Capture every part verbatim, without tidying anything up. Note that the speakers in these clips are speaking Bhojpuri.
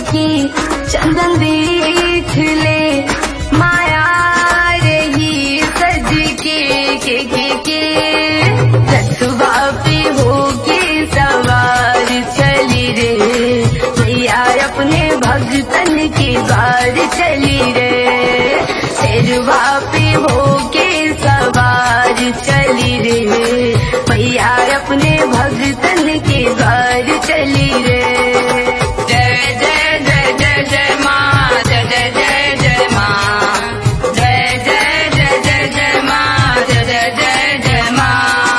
सकी चंदन देख ले माया रही सज के के के के रथवा पे होके सवार चली रे मैया अपने भगतन के द्वार चली रे शेरवा पे होके सवार चली रे मैया अपने भगतन के द्वार चली रे जय जय जय जय जय माँ जय जय जय जय माँ जय जय जय जय जय माँ जय जय जय जय माँ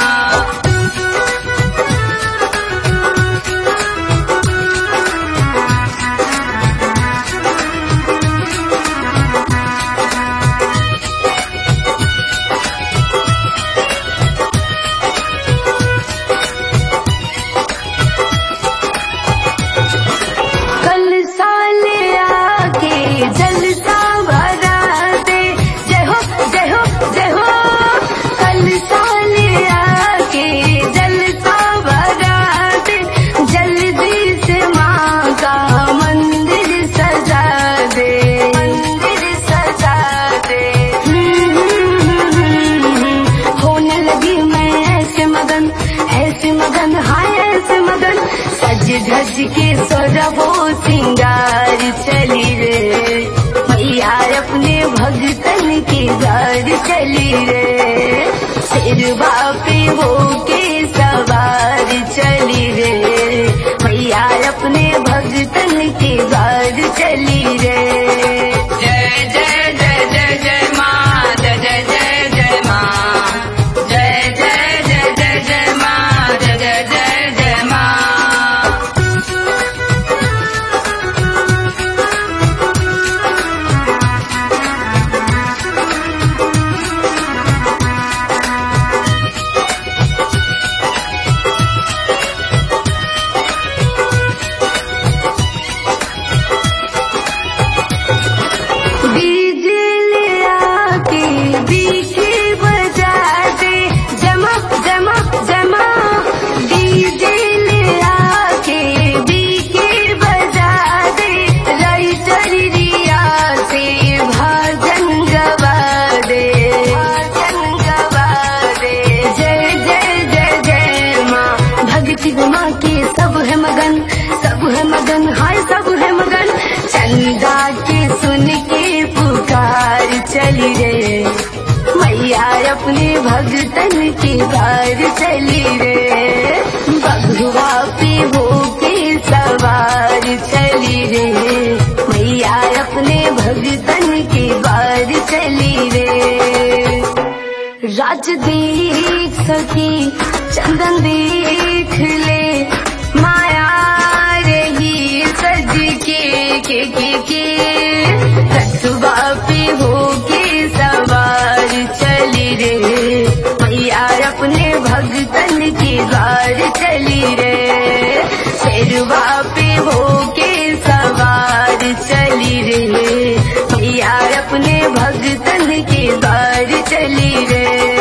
जलसा भरा दे जय हो जय हो जय हो कल साले आके जलसा भरा दे जल्दी से माँ का मंदिर सजा दे मंदिर सजा दे होने लगी मैं ऐसे मगन ऐसे मगन हाय ऐसे मगन सज धज के सोजा वो सिंगार चली रे मैया अपने भगतन के घर चली रे शेरवा पे होके सवार चली रे मैया अपने भगतन के घर चली रे जय जय जय जय जय माँ जय जय जय जय माँ जय जय जय जय जय माँ जय जय जय जय माँ माँ के सब है मगन सब है मगन हाय सब है मगन चंदा के सुन के पुकार चली रे मैया अपने भगतन के द्वार चली रे बघुआ पे होके सवार चली रे मैया अपने भगतन के द्वार चली रे राज देख सकी चंदन देख ले माया रही सज के के के के रथवा पे होके सवार चली रे मैया अपने भगतन के द्वार चली रे शेरवा पे होके सवार चली रे मैया अपने भगतन के द्वार चली रे।